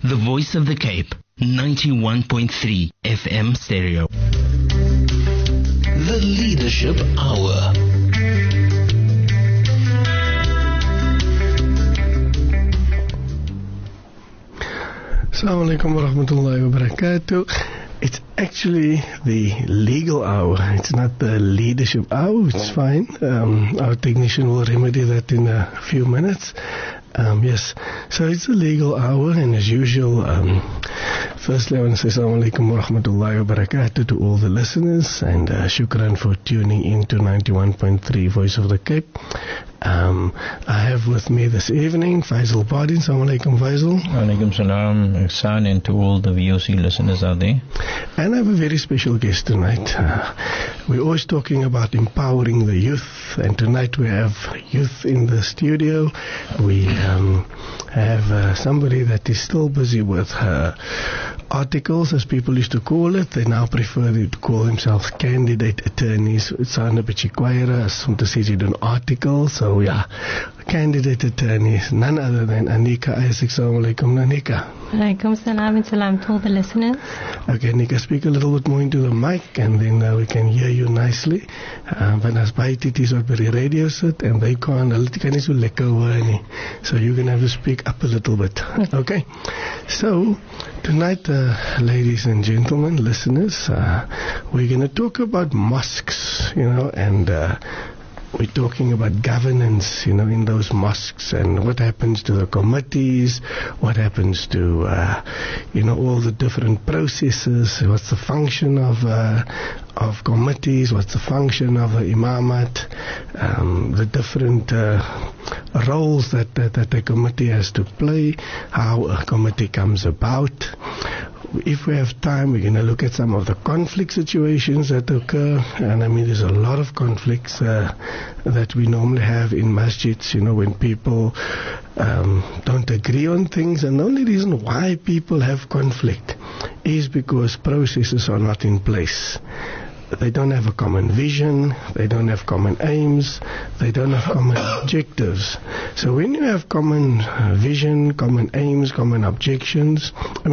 The Voice of the Cape, 91.3 FM stereo. The Leadership Hour. Assalamu alaikum wa rahmatullahi wa barakatuh. It's actually the legal hour. It's not the leadership hour. It's fine. Our technician will remedy that in a few minutes. Yes, so it's the legal hour, and as usual, firstly I want to say assalamu alaikum wa rahmatullahi wa barakatuh to all the listeners, and shukran for tuning in to 91.3 Voice of the Cape. I have with me this evening Faisal Pardin. Assalamu alaikum, Faisal. Alaikum salam, Ihsan, and to all the VOC listeners out there. And I have a very special guest tonight. We're always talking about empowering the youth, and tonight we have youth in the studio. We have somebody that is still busy with her articles, as people used to call it. They now prefer to call themselves candidate attorneys. It's on a bit chiquaira, as to say you do an article. So yeah, candidate attorneys, none other than Anika Isaac. Assalamu alaikum, Anika. Alaikum salam and salam to all the listeners. Okay, Anika, speak a little bit more into the mic, and then we can hear you nicely. But as by it is what very radio sit, and they can't, so you're going to have to speak up a little bit. Okay? So, tonight, ladies and gentlemen, listeners, we're going to talk about mosques, and we're talking about governance, in those mosques, and what happens to the committees, what happens to, all the different processes, what's the function of committees, what's the function of the imamat, the different roles that a committee has to play, how a committee comes about. If we have time, we're going to look at some of the conflict situations that occur. And I mean, there's a lot of conflicts that we normally have in masjids, when people don't agree on things. And the only reason why people have conflict is because processes are not in place. They don't have a common vision, they don't have common aims, they don't have common objectives. So when you have common vision, common aims, common objectives,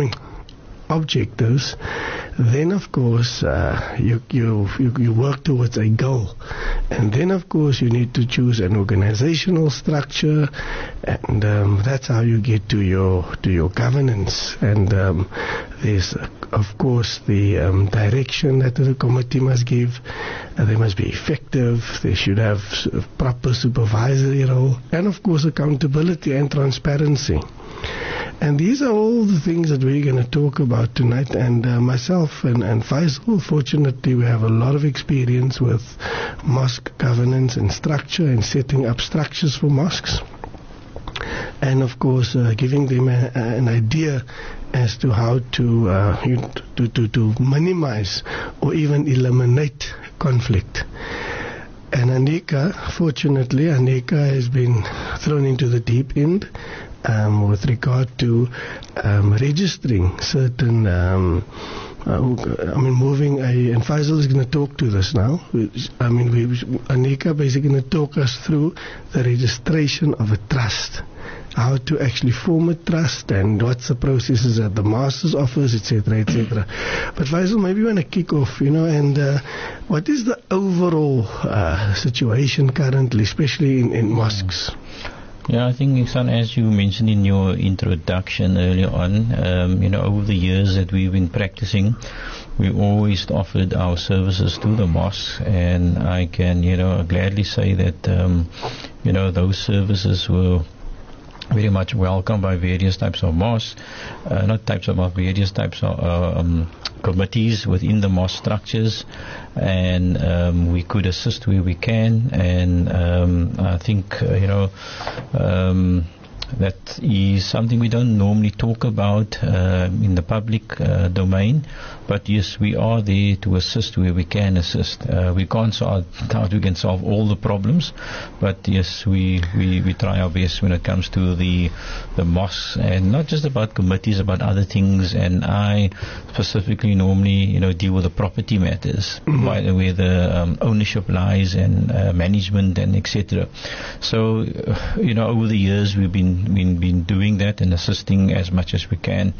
then of course you work towards a goal, and then of course you need to choose an organizational structure, and that's how you get to your governance. And there's of course the direction that the committee must give. They must be effective. They should have proper supervisory role, and of course accountability and transparency. And these are all the things that we're going to talk about tonight. And myself and Faisal, fortunately, we have a lot of experience with mosque governance and structure, and setting up structures for mosques. And of course, giving them an idea as to how to minimize or even eliminate conflict. And fortunately, Anika has been thrown into the deep end with regard to registering certain, moving and Faisal is going to talk to this now. Anika basically going to talk us through the registration of a trust, how to actually form a trust, and what's the processes at the master's office, etc., etc. But Faisal, maybe you want to kick off, and what is the overall situation currently, especially in mosques? Yeah, I think, Ihsan, as you mentioned in your introduction earlier on, over the years that we've been practicing, we always offered our services to the mosques, and I can, gladly say that, those services were very much welcomed by various types of mosques, various types of committees within the mosque structures, and we could assist where we can, and I think that is something we don't normally talk about in the public domain, but yes, we are there to assist where we can assist. We can't solve all the problems, but yes, we try our best when it comes to the mosques, and not just about committees, about other things. And I specifically normally deal with the property matters, where the ownership lies, and management, and etc. So over the years we've been been doing that and assisting as much as we can.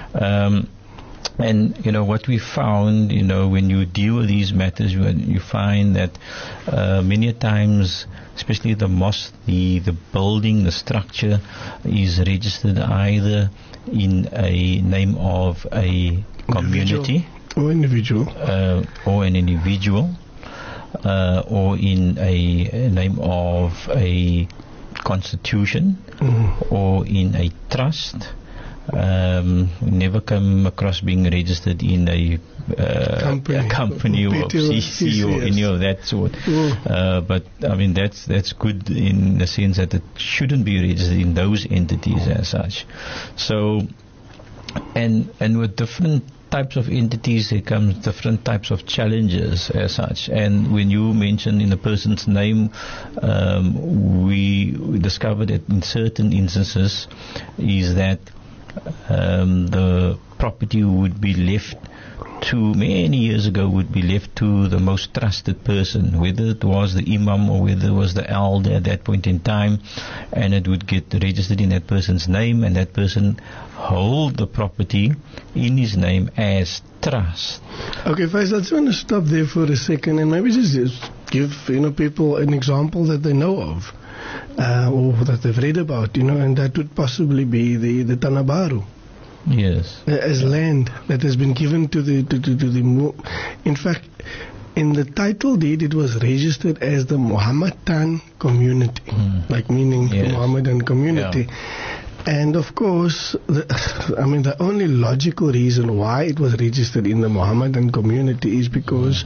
And what we found, when you deal with these matters, you find that many times, especially the mosque, the building, the structure is registered either in a name of a community or individual, or in a name of a constitution, or in a trust. Never come across being registered in a company or CC or any of that sort. But I mean that's good in the sense that it shouldn't be registered in those entities as such. So and with different types of entities there comes different types of challenges as such. And when you mention in a person's name, we discovered that in certain instances is that the property would be left to, many years ago, would be left to the most trusted person, whether it was the imam or whether it was the elder at that point in time, and it would get registered in that person's name, and that person hold the property in his name as trust. Okay, Faisal, I just want to stop there for a second and maybe just give people an example that they know of. Or that they've read about, and that would possibly be the Tanah Baru. Yes. As land that has been given to the in fact, in the title deed, it was registered as the Muhammadan community, like meaning the Muhammadan community. Yeah. And of course, the only logical reason why it was registered in the Muhammadan community is because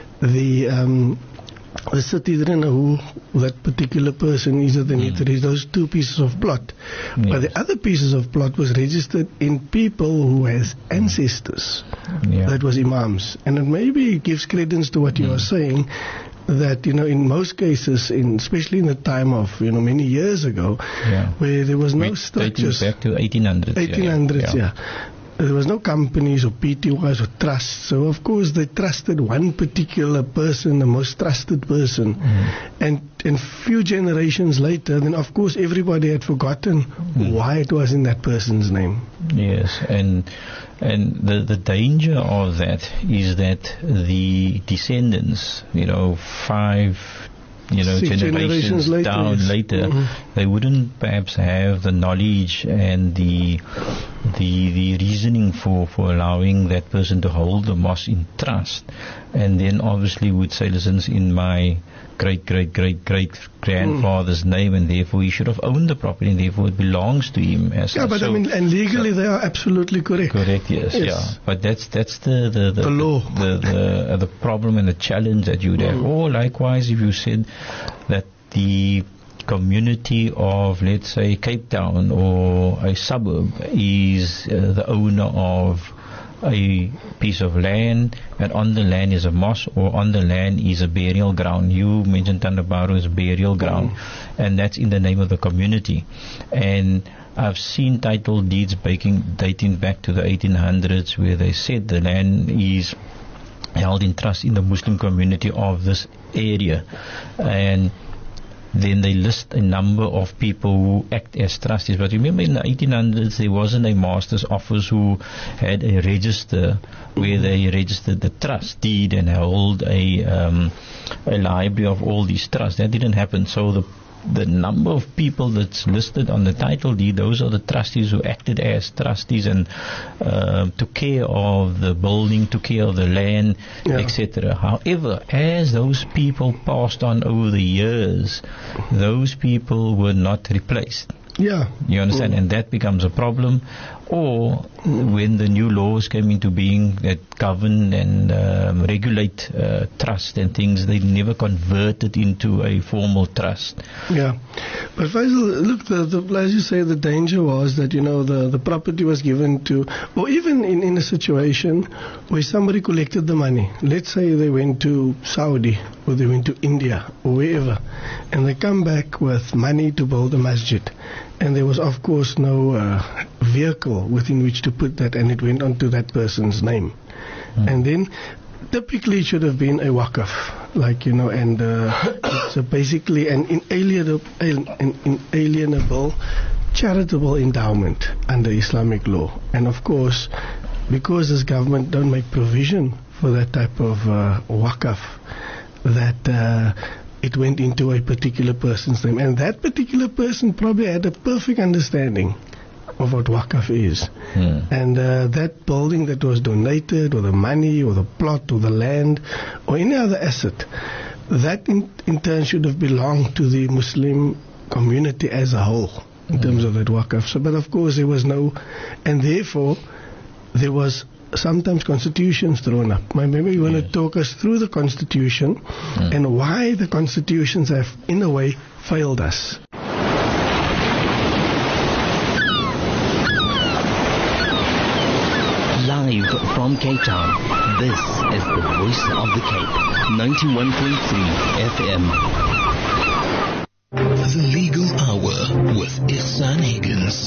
the city didn't know who that particular person is underneath. There is those two pieces of plot. Yes. But the other pieces of plot was registered in people who has ancestors. Yeah. That was imams. And it maybe gives credence to what you are saying, that, in most cases, especially in the time of, many years ago, where there was no structures. Back to 1800s. 1800s, yeah. There was no companies or PTYs or trusts. So, of course, they trusted one particular person, the most trusted person. And few generations later, then, of course, everybody had forgotten why it was in that person's name. Yes, and the danger of that is that the descendants, 5 generations down later, they wouldn't perhaps have the knowledge and the reasoning for allowing that person to hold the mosque in trust, and then obviously would say, listen, in my great grandfather's name, and therefore he should have owned the property, and therefore it belongs to him. But and legally they are absolutely correct. Correct, yes. Yeah. But that's the law, the problem and the challenge that you would have. Or likewise, if you said that the community of, let's say, Cape Town or a suburb is the owner of a piece of land, and on the land is a mosque, or on the land is a burial ground. You mentioned Tanah Baru is a burial ground, and that's in the name of the community. And I've seen title deeds dating back to the 1800s where they said the land is held in trust in the Muslim community of this area, and then they list a number of people who act as trustees. But remember, in the 1800s, there wasn't a master's office who had a register where they registered the trust deed and held a library of all these trusts. That didn't happen. So the number of people that's listed on the title deed, those are the trustees who acted as trustees and took care of the building, took care of the land, etc. However, as those people passed on over the years, those people were not replaced. Yeah. You understand? And that becomes a problem. Or when the new laws came into being that govern and regulate trust and things, they never converted into a formal trust. Yeah. But Faisal, look, as you say, the danger was that, the property was given to, or even in a situation where somebody collected the money. Let's say they went to Saudi, or they went to India, or wherever, and they come back with money to build a masjid. And there was, of course, no vehicle within which to put that, and it went onto that person's name. And then, typically, it should have been a waqf, and it's basically an inalienable charitable endowment under Islamic law. And of course, because this government don't make provision for that type of waqf, that it went into a particular person's name. And that particular person probably had a perfect understanding of what waqf is. And that building that was donated, or the money, or the plot, or the land, or any other asset, that in turn should have belonged to the Muslim community as a whole, in terms of that waqf. So, but of course there was no, and therefore there was sometimes constitutions thrown up. Maybe you want to talk us through the constitution and why the constitutions have, in a way, failed us. Live from Cape Town, this is the Voice of the Cape, 91.3 FM. The Legal Hour with Ihsan Higgins.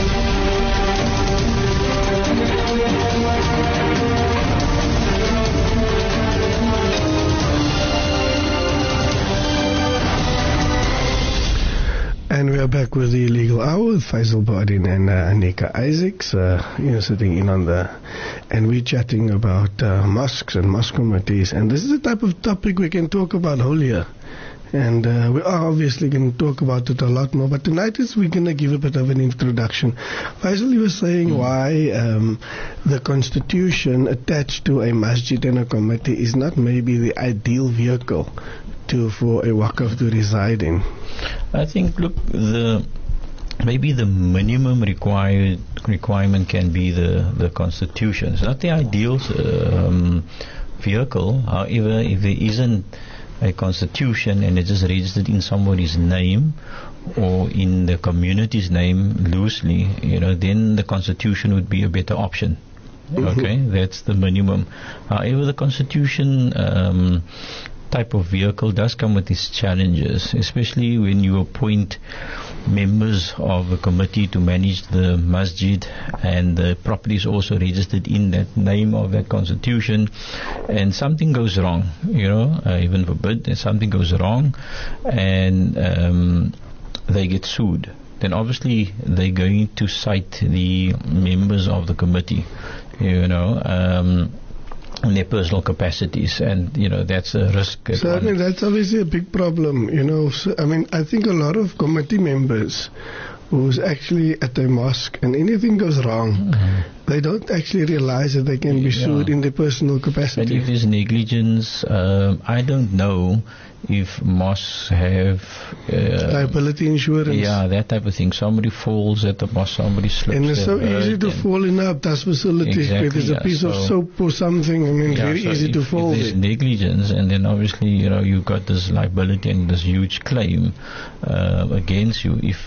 And we are back with the Legal Hour with Faisal Bardin and Anika Isaacs, sitting in on and we're chatting about mosques and mosque committees. And this is the type of topic we can talk about whole year. And we are obviously going to talk about it a lot more. But tonight we're going to give a bit of an introduction. Faisal, you were saying why the constitution attached to a masjid and a committee is not maybe the ideal vehicle for a waqf to reside in. I think, look, maybe the minimum requirement can be the constitution. It's not the ideal vehicle. However, if there isn't a constitution and it's just registered in somebody's name or in the community's name loosely, then the constitution would be a better option. Okay, that's the minimum. However, the constitution type of vehicle does come with its challenges, especially when you appoint members of a committee to manage the masjid and the property is also registered in that name of that constitution, and something goes wrong, even forbid that something goes wrong and they get sued, then obviously they're going to cite the members of the committee, in their personal capacities, and that's a risk. So that's obviously a big problem. So, I think a lot of committee members who's actually at a mosque and anything goes wrong, they don't actually realize that they can be sued in their personal capacity. And if there's negligence, I don't know if mosques have liability insurance. Yeah, that type of thing. Somebody falls at the mosque, somebody slips. And it's so easy to fall in a bus facility. Exactly, there's a piece of soap or something. Very easy to fall. If there's negligence, and then obviously you've got this liability and this huge claim against you. If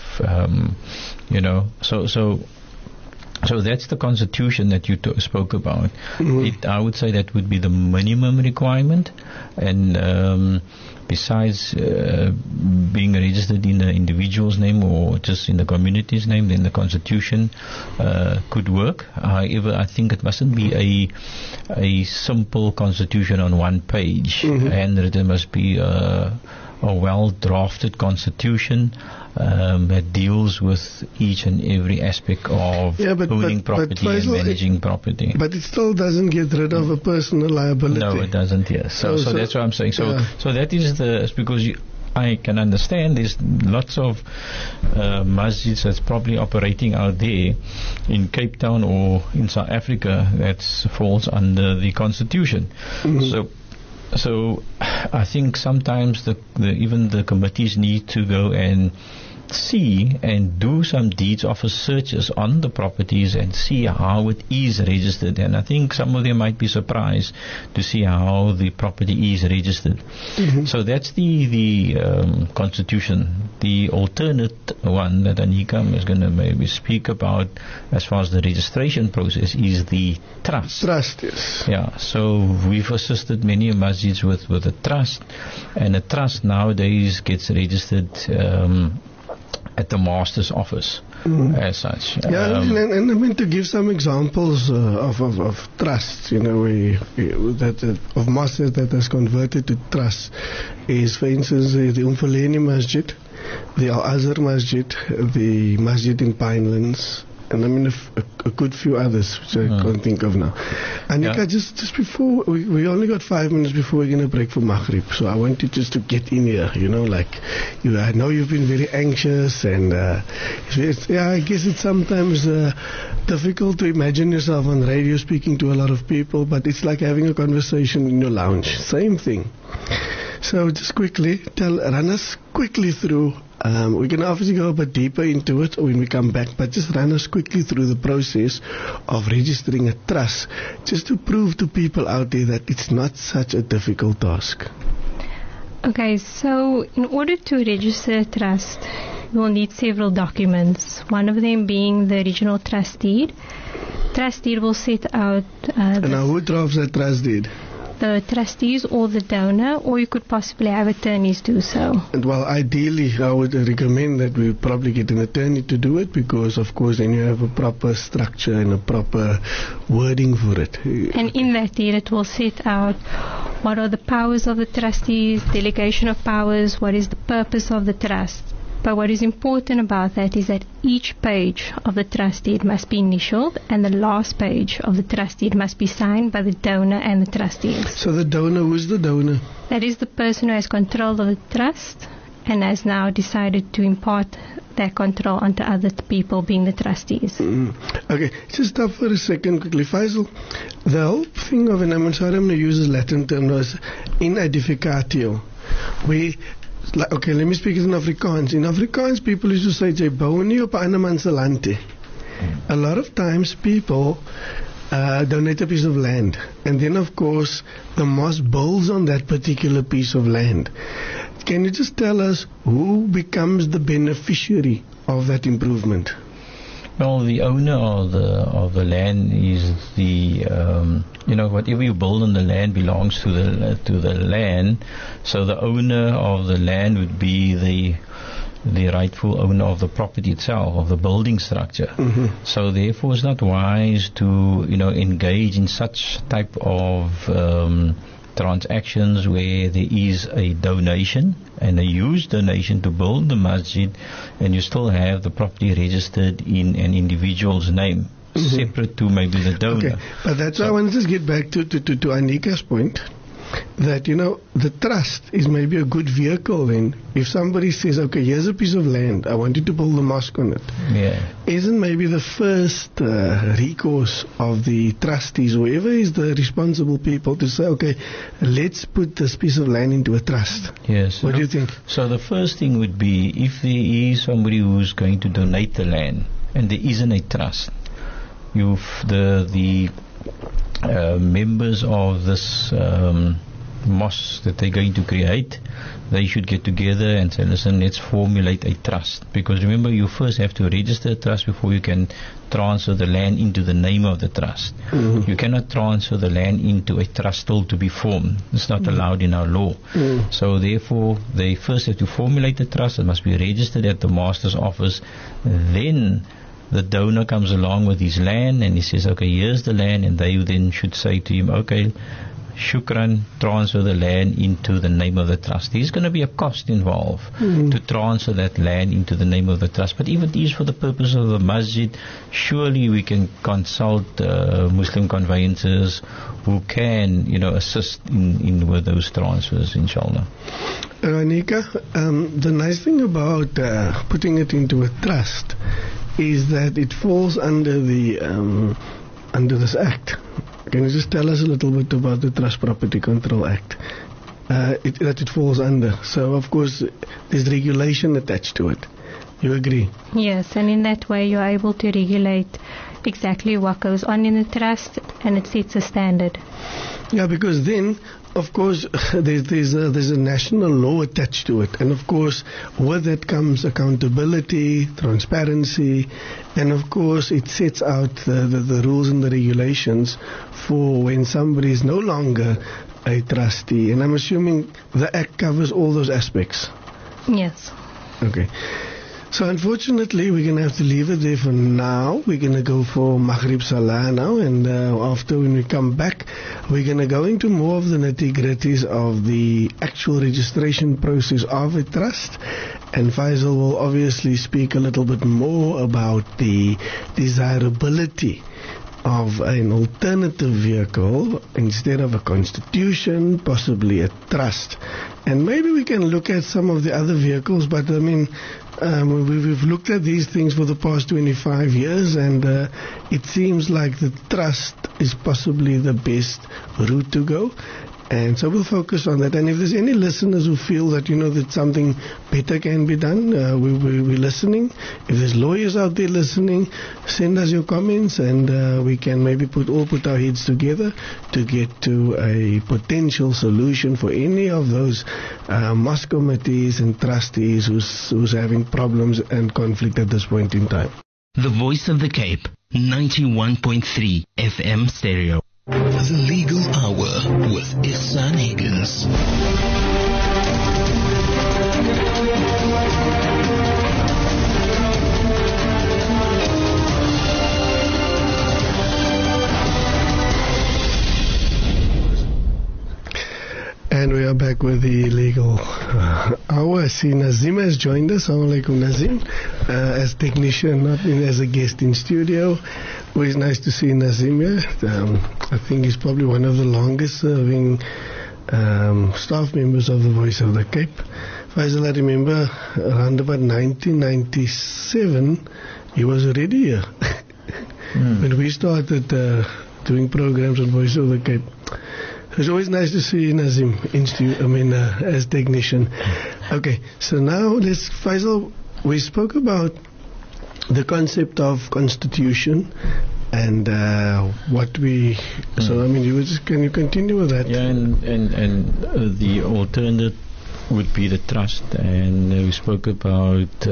So that's the constitution that you spoke about. I would say that would be the minimum requirement, and besides being registered in the individual's name or just in the community's name, then the constitution could work. However, I think it mustn't be a simple constitution on one page, and there must be a well-drafted constitution that deals with each and every aspect of owning property and managing property. But it still doesn't get rid of a personal liability. No, it doesn't, yes. So that's what I'm saying. So that is because I can understand there's lots of masjids that's probably operating out there in Cape Town or in South Africa that falls under the constitution. So I think sometimes even the committees need to go and see and do some deeds office searches on the properties and see how it is registered. And I think some of them might be surprised to see how the property is registered. So that's the constitution. The alternate one that Anika is going to maybe speak about as far as the registration process is the trust. Trust, yes. Yeah, so we've assisted many masjids with a trust, and a trust nowadays gets registered at the master's office. as such. Yeah, and I mean to give some examples of trust, you know, of mosques that has converted to trust is, for instance, the Umfuleni Masjid, the Al-Azhar Masjid, the Masjid in Pinelands, and I mean a good few others which I can't think of now. Anika, just before, we only got 5 minutes before we're going to break for Maghrib, so I want you just to get in here, you know, like, I know you've been very anxious, and I guess it's sometimes difficult to imagine yourself on radio speaking to a lot of people, but it's like having a conversation in your lounge, same thing. So just quickly, run us quickly through. We can obviously go a bit deeper into it when we come back, but just run us quickly through the process of registering a trust, just to prove to people out there that it's not such a difficult task. Okay, so in order to register a trust, you will need several documents. One of them being the original trust deed. Trust deed will set out... and now who drafts that trust deed? The trustees or the donor, or you could possibly have attorneys do so. And well, ideally, I would recommend that we probably get an attorney to do it, because, of course, then you have a proper structure and a proper wording for it. And in that deed, it will set out what are the powers of the trustees, delegation of powers, what is the purpose of the trust. But what is important about that is that each page of the trust deed must be initialed, and the last page of the trust deed must be signed by the donor and the trustees. So the donor, who's the donor? That is the person who has control of the trust and has now decided to impart that control onto other people, being the trustees. Okay, just stop for a second quickly. Faisal, the whole thing of, and I'm sorry I'm going to use a Latin term, was in edificatio. Okay, let me speak in Afrikaans. In Afrikaans, people used to say, "Jy bou nie op 'n ander man se land nie." A lot of times people donate a piece of land, and then of course the mosque builds on that particular piece of land. Can you just tell us who becomes the beneficiary of that improvement? Well, the owner of the land is the whatever you build on the land belongs to the land. So the owner of the land would be the rightful owner of the property itself, of the building structure. So therefore, it's not wise to engage in such type of transactions where there is a donation and a huge donation to build the masjid, and you still have the property registered in an individual's name, separate to maybe the donor. Okay, but that's why I want to just get back to Anika's point, that the trust is maybe a good vehicle. Then if somebody says, okay, here's a piece of land, I want you to build a mosque on it, isn't maybe the first recourse of the trustees, whoever is the responsible people, to say, okay, let's put this piece of land into a trust? Yes. What do you think? So the first thing would be, if there is somebody who's going to donate the land and there isn't a trust, the members of this mosque that they're going to create, they should get together and say, listen, let's formulate a trust. Because remember, you first have to register a trust before you can transfer the land into the name of the trust. You cannot transfer the land into a trust still to be formed. It's not allowed in our law. So therefore, they first have to formulate the trust. It must be registered at the master's office. Then the donor comes along with his land and he says, okay, here's the land, and they then should say to him, okay, shukran, transfer the land into the name of the trust. There's going to be a cost involved to transfer that land into the name of the trust. But even these for the purpose of the masjid, surely we can consult Muslim conveyancers who can, assist in with those transfers, inshallah. Anika, the nice thing about putting it into a trust is that it falls under this act. Can you just tell us a little bit about the Trust Property Control Act that it falls under? So, of course, there's regulation attached to it. You agree? Yes, and in that way you're able to regulate exactly what goes on in the trust, and it sets a standard. Yeah, because then, of course, there's a national law attached to it, and of course, with that comes accountability, transparency, and of course, it sets out the rules and the regulations for when somebody is no longer a trustee. And I'm assuming the Act covers all those aspects. Yes. Okay. So unfortunately, we're going to have to leave it there for now. We're going to go for Maghrib Salah now, and after when we come back, we're going to go into more of the nitty-gritties of the actual registration process of a trust. And Faisal will obviously speak a little bit more about the desirability of an alternative vehicle instead of a constitution, possibly a trust. And maybe we can look at some of the other vehicles, but I mean, we've looked at these things for the past 25 years, and it seems like the trust is possibly the best route to go. And so we'll focus on that. And if there's any listeners who feel that, that something better can be done, we're listening. If there's lawyers out there listening, send us your comments, and we can maybe put our heads together to get to a potential solution for any of those mosque committees and trustees who's having problems and conflict at this point in time. The Voice of the Cape, 91.3 FM stereo. The Legal Hour with Ihsan Higgins. And we are back with the Legal Hour. I see Nazim has joined us. Assalamu alaikum, Nazim. As technician, not as a guest in studio. Always nice to see Nazim here. I think he's probably one of the longest serving staff members of the Voice of the Cape. Faisal, I remember around about 1997, he was already here. When we started doing programs on Voice of the Cape. It's always nice to see Nazim as technician. Okay, so now Faisal, we spoke about the concept of constitution and what we. So can you continue with that? Yeah, and the alternative would be the trust, and we spoke about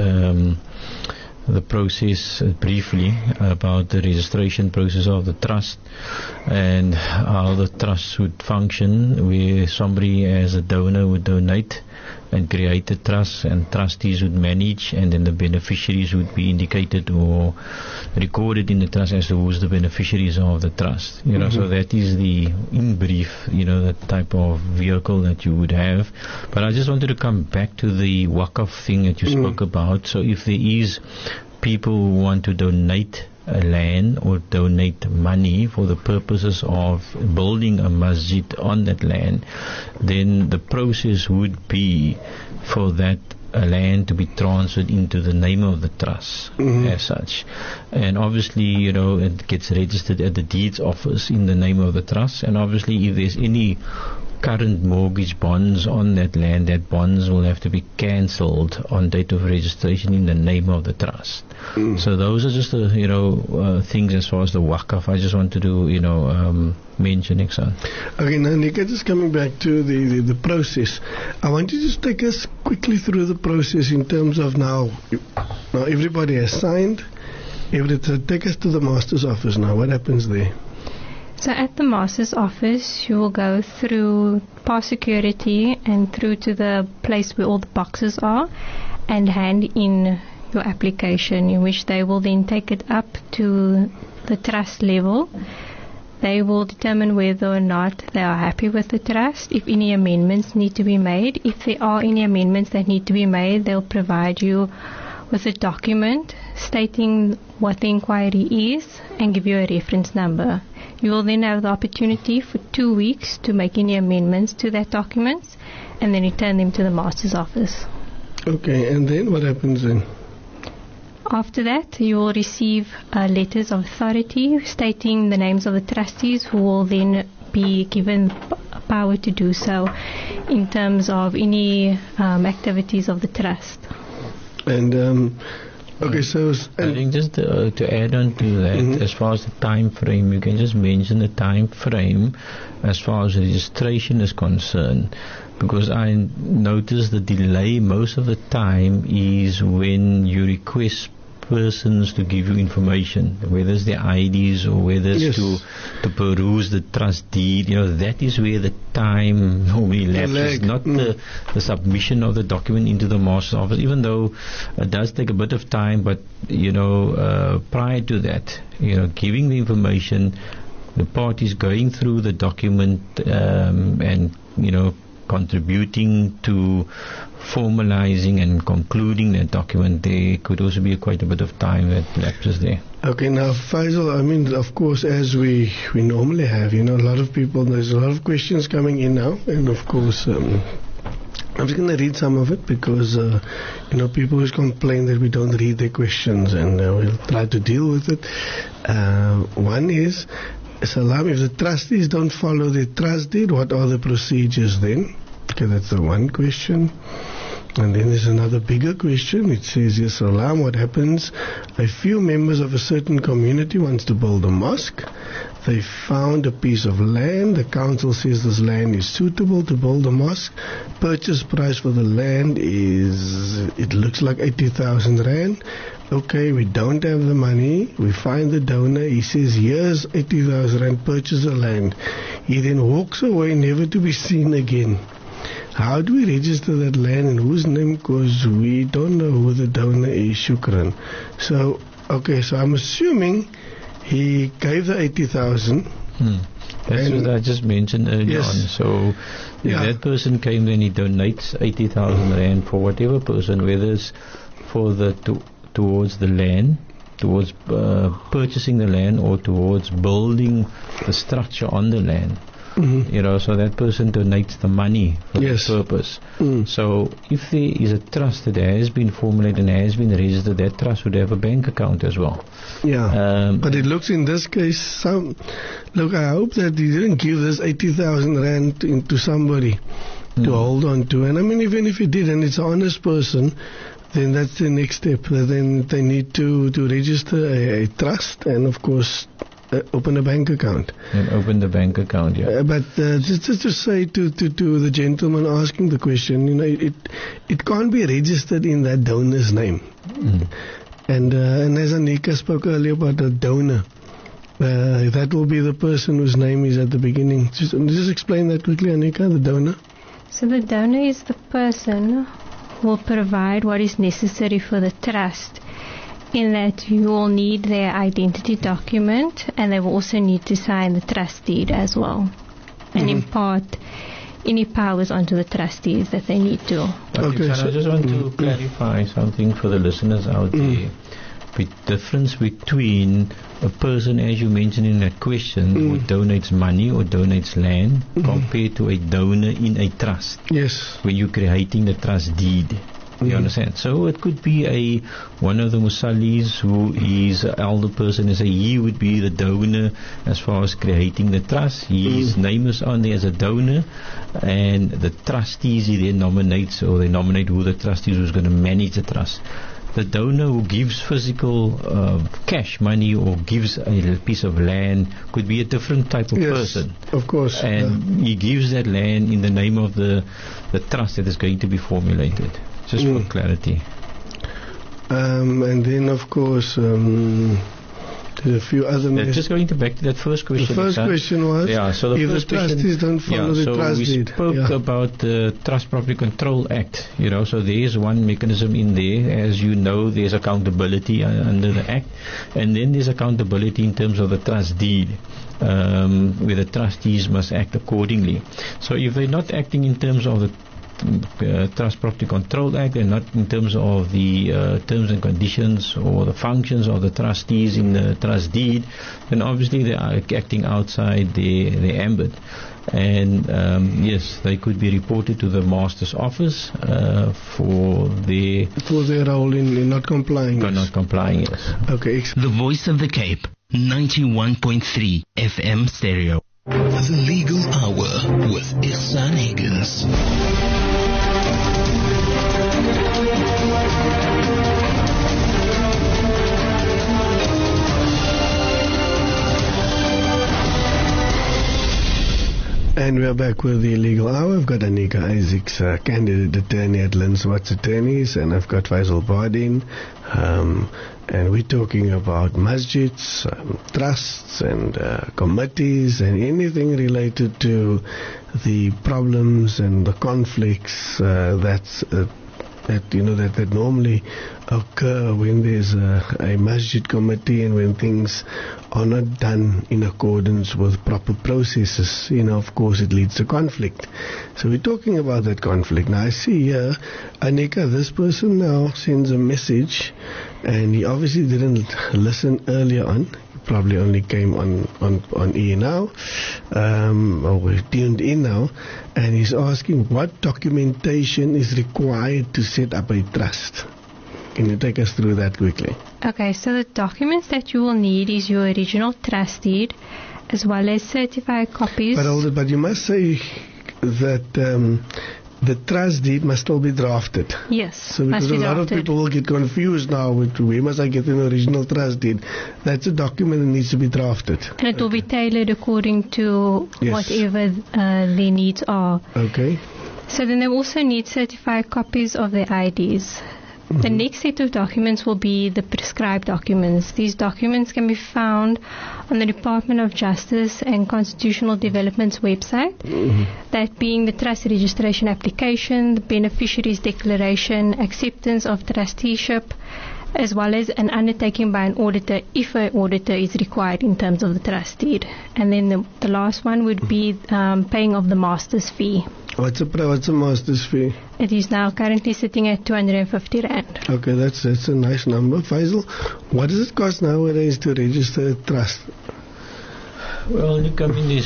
the process briefly, about the registration process of the trust and how the trust would function, where somebody as a donor would donate and create a trust, and trustees would manage, and then the beneficiaries would be indicated or recorded in the trust as to who's the beneficiaries of the trust. So that is in brief, the type of vehicle that you would have. But I just wanted to come back to the Waqf thing that you spoke about. So if there is people who want to donate land or donate money for the purposes of building a masjid on that land, then the process would be for that land to be transferred into the name of the trust as such. And obviously, it gets registered at the deeds office in the name of the trust. And obviously, if there's any current mortgage bonds on that land, that bonds will have to be cancelled on date of registration in the name of the trust. So those are just the things as far as the Waqf. I just wanted to mention, Ihsan. Okay, now Nika, just coming back to the process, I want you to just take us quickly through the process in terms of now everybody has signed. Take us to the master's office now. What happens there? So at the master's office, you will go through past security and through to the place where all the boxes are and hand in your application, in which they will then take it up to the trust level. They will determine whether or not they are happy with the trust, if any amendments need to be made. If there are any amendments that need to be made, they'll provide you with a document stating what the inquiry is and give you a reference number. You will then have the opportunity for 2 weeks to make any amendments to that document and then return them to the master's office. Okay, and then what happens then? After that, you will receive letters of authority stating the names of the trustees, who will then be given power to do so in terms of any activities of the trust. And okay, so I think just to add on to that, as far as the time frame, you can just mention the time frame as far as registration is concerned, because I notice the delay most of the time is when you request persons to give you information, whether it's their IDs or whether it's Yes. to peruse the trust deed, that is where the time normally lapses, not the submission of the document into the master's office, even though it does take a bit of time, but, prior to that, giving the information, the parties going through the document, and, contributing to formalizing and concluding that document, there could also be quite a bit of time that lapses there. Okay, now Faisal, I mean, of course, as we normally have, a lot of people, there's a lot of questions coming in now, and of course, I'm just going to read some of it because, people always complain that we don't read their questions, and we'll try to deal with it. One is, Salam, if the trustees don't follow the trust deed, what are the procedures then? Okay, that's the one question. And then there's another bigger question. It says, yes, Salam, what happens? A few members of a certain community wants to build a mosque. They found a piece of land. The council says this land is suitable to build a mosque. Purchase price for the land it looks like 80,000 rand. Okay, we don't have the money. We find the donor. He says, here's 80,000 rand, purchase the land. He then walks away, never to be seen again. How do we register that land in whose name? Because we don't know who the donor is, Shukran. So I'm assuming he gave the 80,000. That's what I just mentioned earlier on. So if that person came then he donates 80,000 rand for whatever person, whether it's for towards the land, towards purchasing the land, or towards building the structure on the land. So that person donates the money for that purpose. So if there is a trust that has been formulated and has been registered, that trust would have a bank account as well. But it looks in this case, I hope that he didn't give this 80,000 rand to somebody to hold on to. And I mean, even if he did, and it's an honest person, then that's the next step. Then they need to register a trust and, of course, open a bank account. And open the bank account, but just to say to the gentleman asking the question, it can't be registered in that donor's name. And as Anika spoke earlier about the donor, that will be the person whose name is at the beginning. Just explain that quickly, Anika, the donor. So the donor is the person who will provide what is necessary for the trust, in that you will need their identity document, and they will also need to sign the trust deed as well, and impart any powers onto the trustees that they need to. Okay, so I just want to clarify something for the listeners out there. The difference between a person, as you mentioned in that question, who donates money or donates land, compared to a donor in a trust. Yes. When you're creating the trust deed. You understand? So it could be one of the musallis who is an elder person, and say he would be the donor as far as creating the trust. His name is on there as a donor, and the trustees he then nominates, or they nominate who the trustees who's going to manage the trust. The donor who gives physical cash money or gives a piece of land could be a different type of person. Of course. And he gives that land in the name of the trust that is going to be formulated. Just for clarity. And then, of course, there's a few other... just going back to that first question. The first question was, so the if first the trustees don't follow the trust deed. So we spoke about the Trust Property Control Act, so there is one mechanism in there. As you know, there's accountability under the Act, and then there's accountability in terms of the trust deed. Where the trustees must act accordingly. So if they're not acting in terms of the Trust Property Control Act, and not in terms of the terms and conditions or the functions of the trustees in the trust deed, then obviously they are acting outside their ambit. And yes, they could be reported to the master's office for their role in not complying. Not complying, yes. Okay. The Voice of the Cape, 91.3 FM stereo. The Legal Hour with Ihsan Higgins. And we're back with the Legal Hour. I've got Anika Isaacs, candidate attorney at Lynn Swartz Attorneys, and I've got Faisal Bardin, And we're talking about masjids, trusts and committees and anything related to the problems and the conflicts that normally occur when there's a masjid committee and when things are not done in accordance with proper processes. Of course it leads to conflict. So we're talking about that conflict. Now I see here, Anika, this person now sends a message, and he obviously didn't listen earlier on. He probably only came on air now, or we're tuned in now, and he's asking what documentation is required to set up a trust. Can you take us through that quickly? Okay, so the documents that you will need is your original trust deed, as well as certified copies. But you must say that the trust deed must still be drafted. Yes, so because a lot of people will get confused now with where must I get an original trust deed. That's a document that needs to be drafted. And it will be tailored according to whatever their needs are. Okay. So then they also need certified copies of their IDs. The next set of documents will be the prescribed documents. These documents can be found on the Department of Justice and Constitutional Development's website, that being the trust registration application, the beneficiary's declaration, acceptance of trusteeship, as well as an undertaking by an auditor if an auditor is required in terms of the trust deed. And then the last one would be paying of the master's fee. What's a master's fee? It is now currently sitting at 250 Rand. Okay, that's a nice number. Faisal, what does it cost nowadays to register a trust? Well, it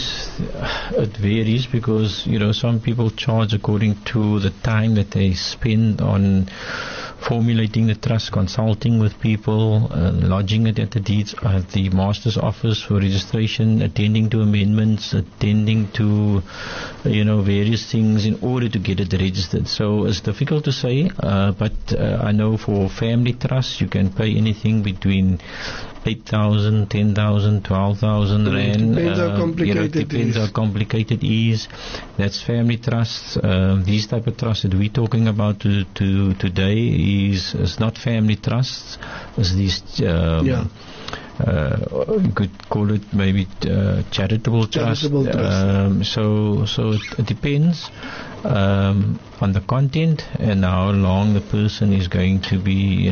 varies because, some people charge according to the time that they spend on formulating the trust, consulting with people, lodging it at the master's office for registration, attending to amendments, attending to, various things in order to get it registered. So it's difficult to say, but I know for family trusts you can pay anything between 8,000, 10,000, 12,000 Rand. Depends how complicated depends how complicated it is. That's family trusts. These type of trusts that we're talking about today is not family trusts. It's these you could call it maybe charitable trust. So it depends on the content and how long the person is going to be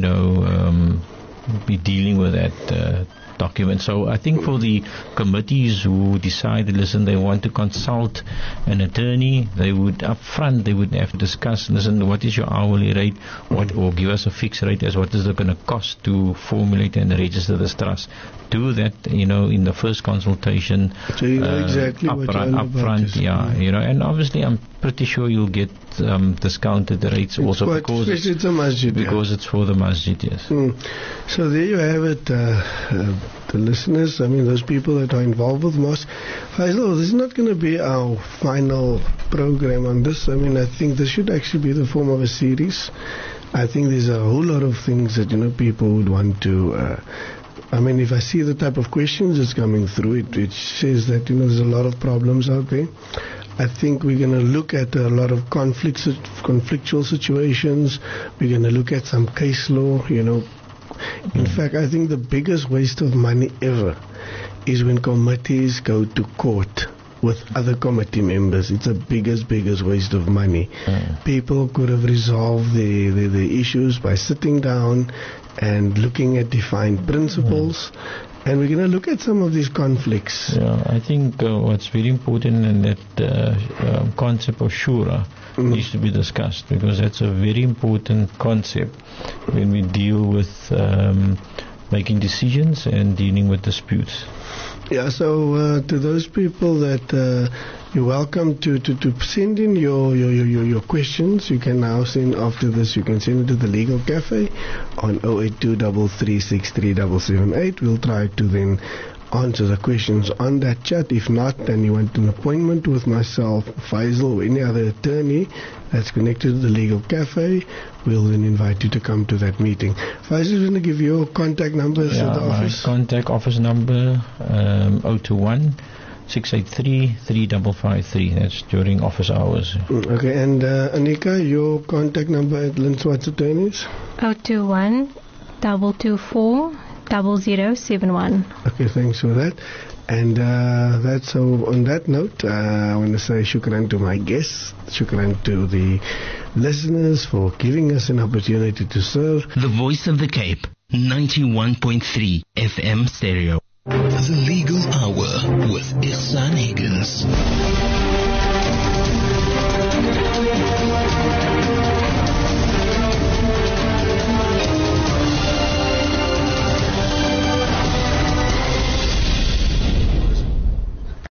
be dealing with that document. So I think for the committees who decide, listen, they want to consult an attorney, they would have to discuss, listen, what is your hourly rate, or give us a fixed rate as what is it going to cost to formulate and register this trust. Do that, in the first consultation. So you know exactly what you're up front, and obviously I'm pretty sure you'll get discounted rates also because it's a masjid, because it's for the masjid, yes. So there you have it, the listeners, those people that are involved with mosque. Faisal, this is not going to be our final program on this. I think this should actually be the form of a series. I think there's a whole lot of things that, people would want to if I see the type of questions that's coming through, it says that, there's a lot of problems out there. I think we're going to look at a lot of conflictual situations. We're going to look at some case law, In fact, I think the biggest waste of money ever is when committees go to court with other committee members. It's the biggest waste of money. People could have resolved the issues by sitting down and looking at defined principles. And we're going to look at some of these conflicts. Yeah, I think what's very important in that concept of shura needs to be discussed, because that's a very important concept when we deal with making decisions and dealing with disputes. Yeah, so to those people that you're welcome to send in your questions. You can now send, after this, you can send it to the Legal Cafe on 08233637778. We'll try to then answer the questions on that chat. If not, then you want an appointment with myself, Faisal, or any other attorney that's connected to the Legal Cafe, we'll then invite you to come to that meeting. Faisal is going to give your contact numbers at the office. My contact office number 021 683-3553. That's during office hours. Okay, and Anika, your contact number at Lynn Swartz Attorneys? 021 224 0071. Okay, thanks for that. And that's so. On that note, I want to say shukran to my guests, shukran to the listeners for giving us an opportunity to serve. The Voice of the Cape, 91.3 FM stereo. The Legal Hour with Ihsan Higgins.